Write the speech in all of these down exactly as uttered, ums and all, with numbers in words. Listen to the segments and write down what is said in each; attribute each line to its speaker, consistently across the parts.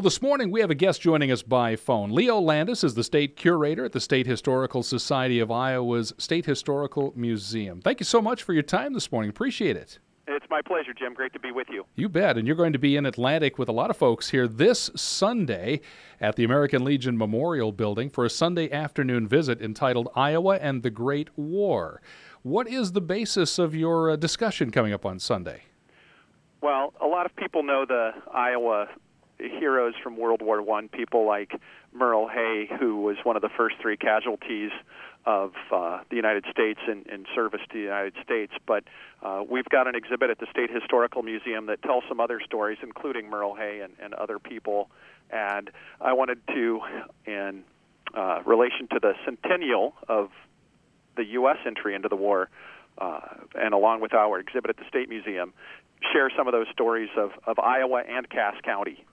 Speaker 1: Well, this morning we have a guest joining us by phone. Leo Landis is the state curator at the State Historical Society of Iowa's State Historical Museum. Thank you so much for your time this morning. Appreciate it.
Speaker 2: It's my pleasure, Jim. Great to be with you.
Speaker 1: You bet. And you're going to be in Atlantic with a lot of folks here this Sunday at the American Legion Memorial Building for a Sunday afternoon visit entitled Iowa and the Great War. What is the basis of your uh, discussion coming up on Sunday?
Speaker 2: Well, a lot of people know the Iowa heroes from World War One, people like Merle Hay, who was one of the first three casualties of uh, the United States in, in service to the United States. But uh, we've got an exhibit at the State Historical Museum that tells some other stories, including Merle Hay and, and other people. And I wanted to, in uh, relation to the centennial of the U S entry into the war, uh, and along with our exhibit at the State Museum, share some of those stories of, of Iowa and Cass County.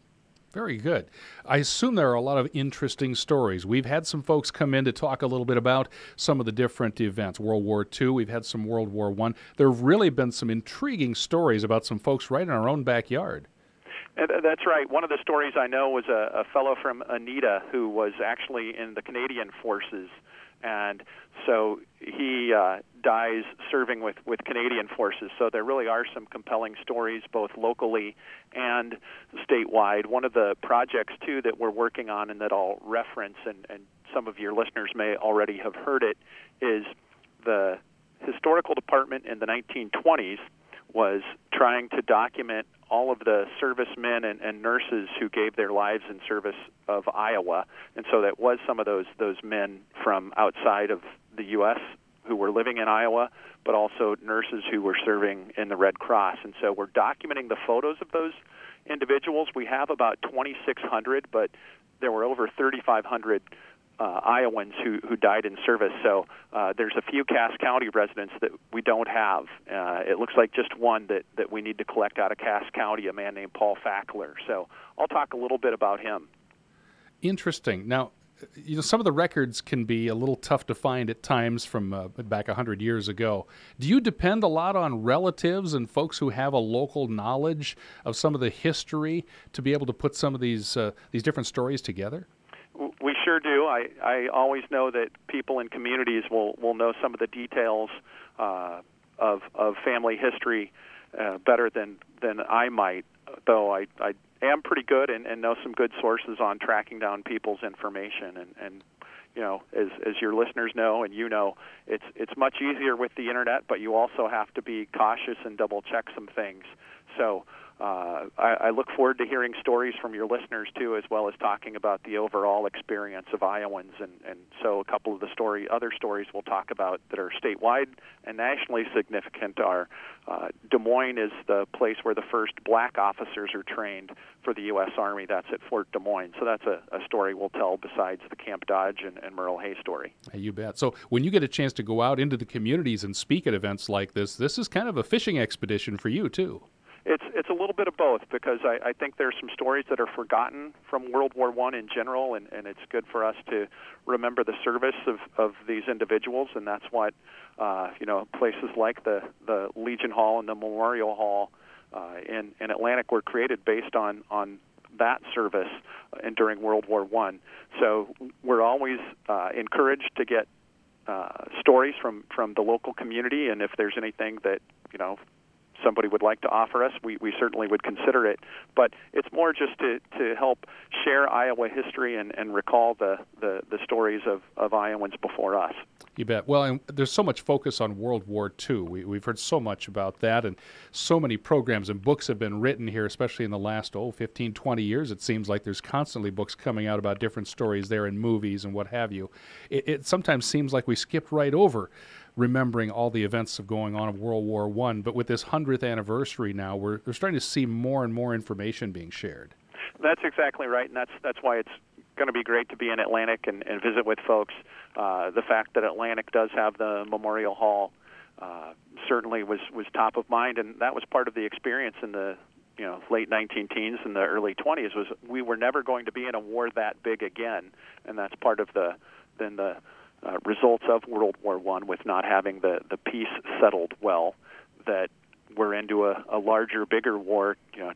Speaker 1: Very good. I assume there are a lot of interesting stories. We've had some folks come in to talk a little bit about some of the different events. World War Two, we've had some World War One. There have really been some intriguing stories about some folks right in our own backyard.
Speaker 2: And that's right. One of the stories I know was a, a fellow from Anita who was actually in the Canadian forces. And so he uh, dies serving with, with Canadian forces. So there really are some compelling stories, both locally and statewide. One of the projects, too, that we're working on and that I'll reference, and, and some of your listeners may already have heard it, is the Historical Department in the nineteen twenties was trying to document all of the servicemen and, and nurses who gave their lives in service of Iowa. And so that was some of those those men from outside of the U S who were living in Iowa, but also nurses who were serving in the Red Cross. And so we're documenting the photos of those individuals. We have about twenty-six hundred, but there were over thirty-five hundred Uh, Iowans who, who died in service. So uh, there's a few Cass County residents that we don't have. Uh, it looks like just one that, that we need to collect out of Cass County, a man named Paul Fackler. So I'll talk a little bit about him.
Speaker 1: Interesting. Now, you know, some of the records can be a little tough to find at times from uh, back one hundred years ago. Do you depend a lot on relatives and folks who have a local knowledge of some of the history to be able to put some of these uh, these different stories together?
Speaker 2: We sure do. I, I always know that people in communities will, will know some of the details uh, of of family history uh, better than, than I might, though I, I am pretty good and, and know some good sources on tracking down people's information. And, and you know, as as your listeners know and you know, it's it's much easier with the Internet, but you also have to be cautious and double-check some things. So Uh, I, I look forward to hearing stories from your listeners, too, as well as talking about the overall experience of Iowans. And, and so a couple of the story, other stories we'll talk about that are statewide and nationally significant are uh, Des Moines is the place where the first black officers are trained for the U S Army. That's at Fort Des Moines. So that's a, a story we'll tell besides the Camp Dodge and, and Merle Hay story.
Speaker 1: You bet. So when you get a chance to go out into the communities and speak at events like this, this is kind of a fishing expedition for you, too.
Speaker 2: It's it's a little bit of both because I, I think there's some stories that are forgotten from World War One in general, and, and it's good for us to remember the service of, of these individuals, and that's what uh, you know places like the, the Legion Hall and the Memorial Hall uh, in in Atlantic were created based on on that service and during World War One. So we're always uh, encouraged to get uh, stories from, from the local community, and if there's anything that you know. somebody would like to offer us, we, we certainly would consider it. But it's more just to, to help share Iowa history and, and recall the, the, the stories of, of Iowans before us.
Speaker 1: You bet. Well, and there's so much focus on World War Two. We, we've heard so much about that, and so many programs and books have been written here, especially in the last, oh, fifteen, twenty years. It seems like there's constantly books coming out about different stories there in movies and what have you. It, it sometimes seems like we skipped right over remembering all the events of going on of World War One, but with this hundredth anniversary now, we're, we're starting to see more and more information being shared.
Speaker 2: That's exactly right, and that's that's why it's going to be great to be in Atlantic and, and visit with folks. Uh, the fact that Atlantic does have the Memorial Hall uh, certainly was, was top of mind, and that was part of the experience in the you know late nineteen teens and the early twenties. Was we were never going to be in a war that big again, and that's part of the then the uh, results of World War One with not having the, the peace settled well. That we're into a, a larger, bigger war, you know,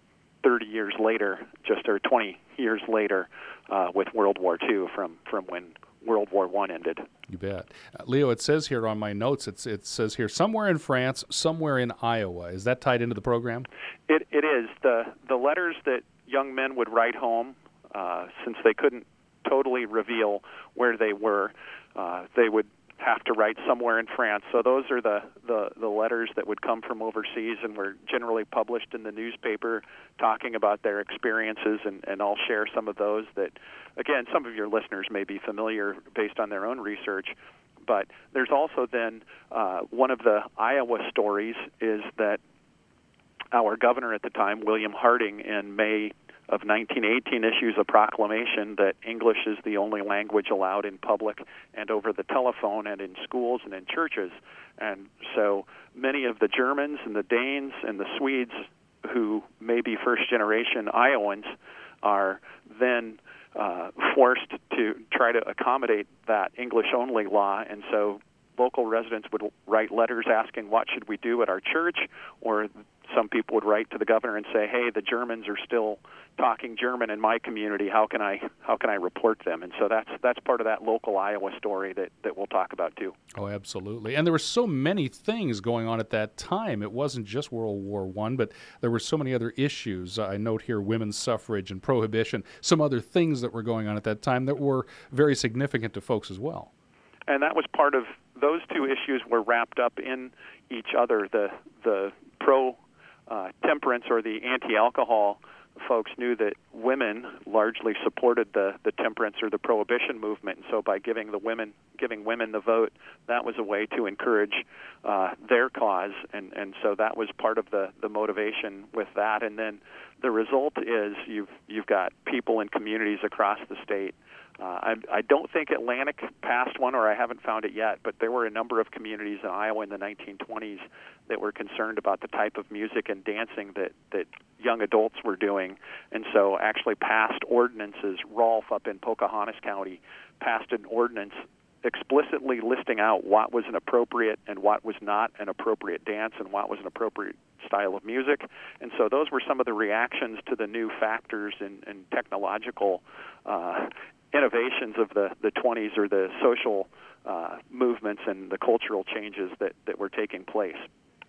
Speaker 2: thirty years later, just or twenty years later, uh, with World War Two from, from when World War One ended.
Speaker 1: You bet. Uh, Leo, it says here on my notes, it's, it says here, somewhere in France, somewhere in Iowa. Is that tied into the program?
Speaker 2: It, it is. The, the letters that young men would write home, uh, since they couldn't totally reveal where they were, uh, they would have to write somewhere in France. So those are the, the, the letters that would come from overseas and were generally published in the newspaper talking about their experiences, and, and I'll share some of those that, again, some of your listeners may be familiar based on their own research. But there's also then uh, one of the Iowa stories is that our governor at the time, William Harding, in May of nineteen eighteen issues a proclamation that English is the only language allowed in public and over the telephone and in schools and in churches. And so many of the Germans and the Danes and the Swedes who may be first-generation Iowans are then uh, forced to try to accommodate that English-only law, and so local residents would write letters asking, what should we do at our church? Or some people would write to the governor and say, hey, the Germans are still talking German in my community. How can I how can I report them? And so that's that's part of that local Iowa story that, that we'll talk about too.
Speaker 1: Oh, absolutely. And there were so many things going on at that time. It wasn't just World War One, but there were so many other issues. I note here women's suffrage and prohibition, some other things that were going on at that time that were very significant to folks as well.
Speaker 2: And that was part of, those two issues were wrapped up in each other. The the pro uh, temperance or the anti-alcohol folks knew that women largely supported the, the temperance or the prohibition movement, and so by giving the women giving women the vote, that was a way to encourage uh, their cause, and, and so that was part of the, the motivation with that. And then the result is you've you've got people in communities across the state. Uh, I, I don't think Atlantic passed one, or I haven't found it yet, but there were a number of communities in Iowa in the nineteen twenties that were concerned about the type of music and dancing that, that young adults were doing, and so actually passed ordinances. Rolfe up in Pocahontas County passed an ordinance explicitly listing out what was an appropriate and what was not an appropriate dance and what was an appropriate style of music. And so those were some of the reactions to the new factors and, and technological uh, innovations of the, the twenties, or the social uh, movements and the cultural changes that, that were taking place.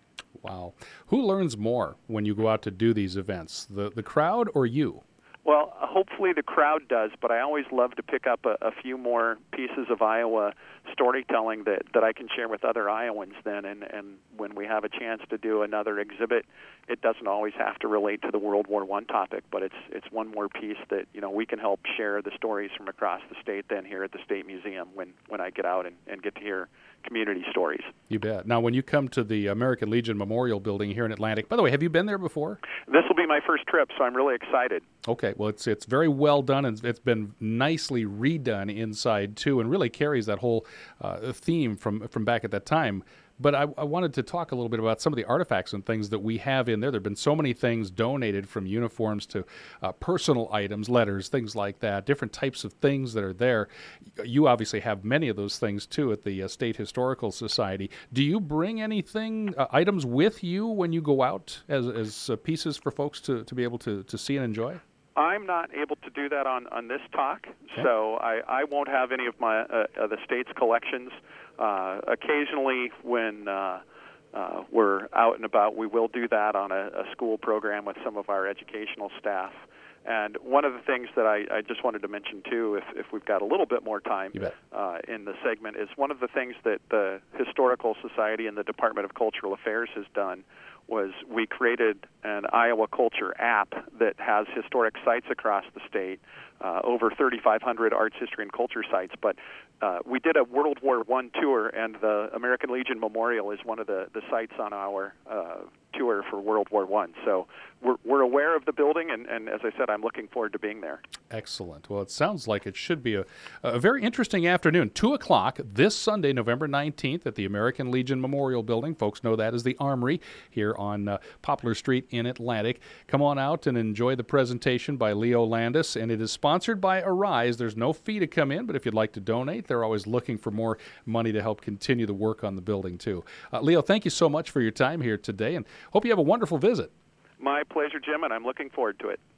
Speaker 1: Wow. Who learns more when you go out to do these events, the, the crowd or you?
Speaker 2: Well, hopefully the crowd does, but I always love to pick up a, a few more pieces of Iowa storytelling that, that I can share with other Iowans then, and, and when we have a chance to do another exhibit, it doesn't always have to relate to the World War One topic, but it's it's one more piece that, you know, we can help share the stories from across the state then here at the State Museum when, when I get out and, and get to hear community stories.
Speaker 1: You bet. Now, when you come to the American Legion Memorial Building here in Atlantic, by the way, have you been there before?
Speaker 2: This will be my first trip, so I'm really excited.
Speaker 1: Okay, well, it's it's very well done, and it's been nicely redone inside, too, and really carries that whole uh, theme from, from back at that time. But I, I wanted to talk a little bit about some of the artifacts and things that we have in there. There have been so many things donated, from uniforms to uh, personal items, letters, things like that, different types of things that are there. You obviously have many of those things, too, at the uh, State Historical Society. Do you bring anything, uh, items with you when you go out as, as uh, pieces for folks to, to be able to, to see and enjoy?
Speaker 2: I'm not able to do that on, on this talk,
Speaker 1: okay.
Speaker 2: so I, I won't have any of my uh, uh, the state's collections. Uh, occasionally, when uh, uh, we're out and about, we will do that on a, a school program with some of our educational staff. And one of the things that I, I just wanted to mention, too, if, if we've got a little bit more time uh, in the segment, is one of the things that the Historical Society and the Department of Cultural Affairs has done was we created an Iowa Culture app that has historic sites across the state, uh, over thirty-five hundred arts, history, and culture sites. But uh, we did a World War One tour, and the American Legion Memorial is one of the, the sites on our uh, tour for World War One. So we're, we're aware of the building, and, and as I said, I'm looking forward to being there.
Speaker 1: Excellent. Well, it sounds like it should be a, a very interesting afternoon. two o'clock this Sunday, November nineteenth, at the American Legion Memorial Building. Folks know that as the Armory here on uh, Poplar Street in Atlantic. Come on out and enjoy the presentation by Leo Landis, and it is sponsored by Arise. There's no fee to come in, but if you'd like to donate, they're always looking for more money to help continue the work on the building, too. Uh, Leo, thank you so much for your time here today, and hope you have a wonderful visit.
Speaker 2: My pleasure, Jim, and I'm looking forward to it.